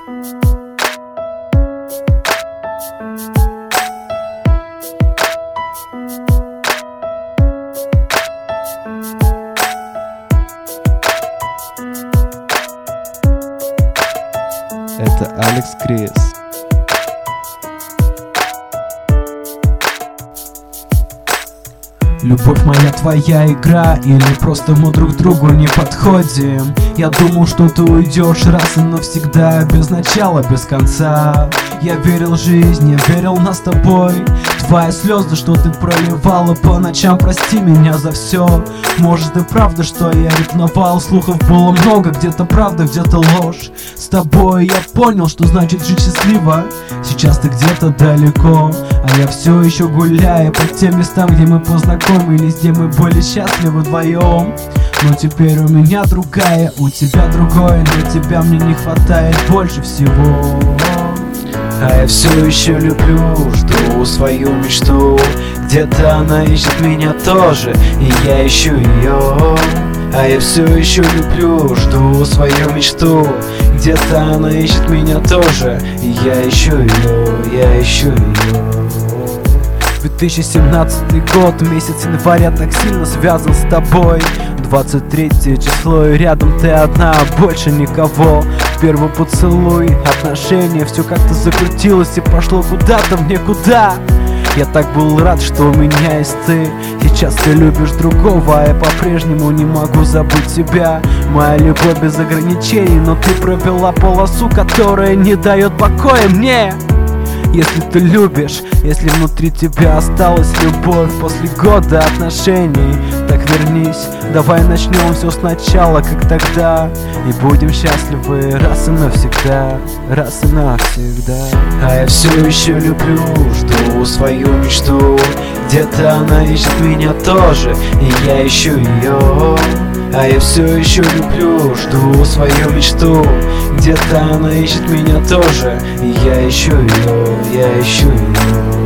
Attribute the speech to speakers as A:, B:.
A: Это Алекс Крис.
B: Любовь моя, твоя игра, или просто мы друг другу не подходим? Я думал, что ты уйдешь раз и навсегда, без начала, без конца. Я верил в жизнь, я верил нас с тобой. Твои слезы, что ты проливала по ночам, прости меня за все. Может и правда, что я ревновал, слухов было много, где-то правда, где-то ложь. С тобой я понял, что значит жить счастливо. Сейчас ты где-то далеко, а я все еще гуляю по тем местам, где мы познакомились, где мы были счастливы вдвоем. Но теперь у меня другая, у тебя другое, но тебя мне не хватает больше всего. А я все еще люблю, жду свою мечту. Где-то она ищет меня тоже, и я ищу ее. А я все еще люблю, жду свою мечту. Где-то она ищет меня тоже, и я ищу ее, я ищу ее. 2017 год, месяц января так сильно связан с тобой. 23 число, и рядом ты одна, больше никого. Первый поцелуй, отношения, все как-то закрутилось и пошло куда-то в никуда. Я так был рад, что у меня есть ты. Сейчас ты любишь другого, а я по-прежнему не могу забыть тебя. Моя любовь без ограничений, но ты провела полосу, которая не дает покоя мне. Если ты любишь, если внутри тебя осталась любовь после года отношений, так вернись, давай начнем все сначала, как тогда, и будем счастливы раз и навсегда, раз и навсегда. А я все еще люблю, жду свою мечту. Где-то она ищет меня тоже, и я ищу ее. А я все еще люблю, жду свою мечту. Где-то она ищет меня тоже, и я ищу ее, я ищу ее.